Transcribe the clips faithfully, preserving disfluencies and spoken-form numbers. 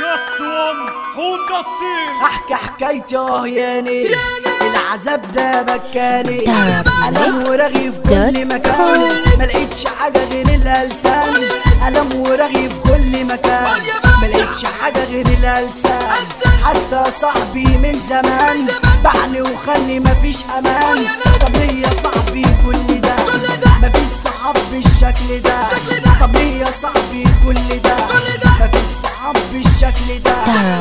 كاستون حوض الطين. احكي حكايتي اه ياني العذاب ده بكاني، ألم ورغي في كل مكان، ملقيتش حاجة غير الألسان. ألم ورغي في كل مكان، ملقيتش حاجة غير الألسان. حتى صاحبي من زمان باعني وخلي مفيش أمان. طب ليه يا صاحبي كل ده؟ مفيش صحاب بالشكل ده. طب ليه يا صاحبي كل ده؟ مفيش صحاب بالشكل ده.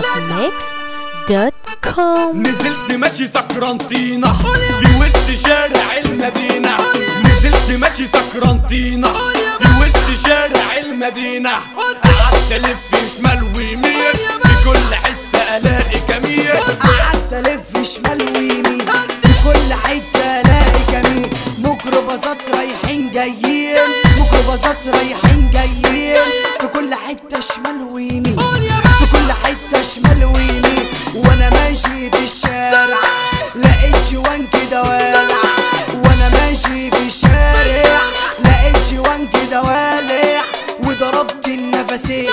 دوت كوم. نزلت ماشي سكرانتينا في وسط شارع المدينة. نزلت ماشي سكرانتينا في وسط شارع المدينة. قعدت الف شمال ويمين في كل حتة الاقي كمين. قعدت الف شمال ويمين في كل حتة الاقي كمين. ميكروباصات رايحين جايين، ميكروباصات رايحين جايين في كل حتة شمال ويمين، في كل حتة شمال ويمين. وانا ماشي في الشارع لقيت جوان كده والع، وانا ماشي في الشارع لقيت جوان كده والع. وضربت النفسين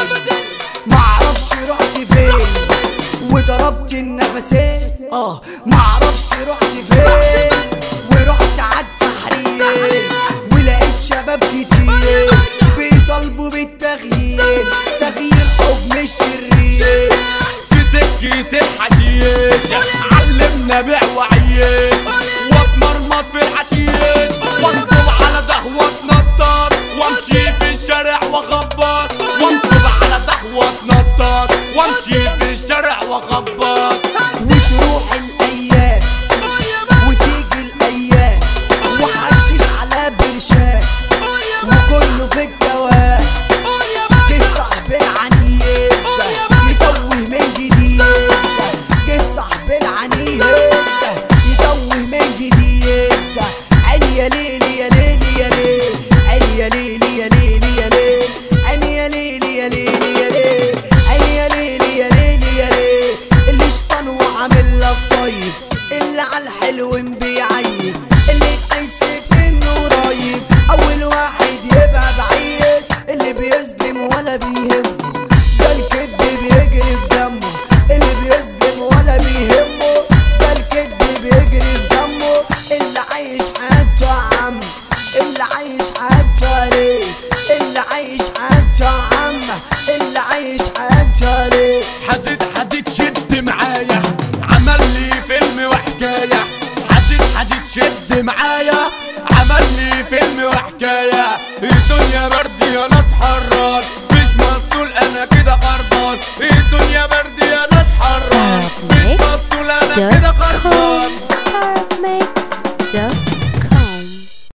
معرفش رحت فين، وضربت النفسين اه معرفش رحت فين. ورحت عالتحرير ولقيت شباب كتير بيطالبوا بالتغيير، تغيير حكم الشرير. في سكة الحشيش علمنا بيع وعيش، واتمرمط في الحشيش وانصب على ده واتنطط، وامشي في الشارع واخبط، وانصب على ده واتنطط، وامشي في الشارع واخبط. وتروح الايام وتيجي الايام وحشيش على برشام وكله في الدوام. جه صاحب العنيد يتوه من جديد، جه صاحب العنيد يتوه من جديد. عيني يا ليلي يا ليلي يا ليل، عيني يا ليلي يا ليلي يا ليل، عيني يا ليلي يا ليلي يا ليل، عيني يا ليلي يا ليلي يا ليل. اللي شطان وعامل لك طيب، اللي عالحلو بيعيب، اللي تحسك منه قريب اول واحد يبقى بعيد. اللي بيظلم ولا بيهمه ده الكدب بيجري في دمه، اللي بيظلم ولا بيهمه ده الكدب بيجري في دمه. اللي عايش حياته عم، اللي عايش حياته عليه، اللي عايش حياته عم، اللي عايش حياته عليه. حدد حدد شد معايا عمل لي فيلم وحكاية، حدد حدد شد معايا عمل لي فيلم وحكاية.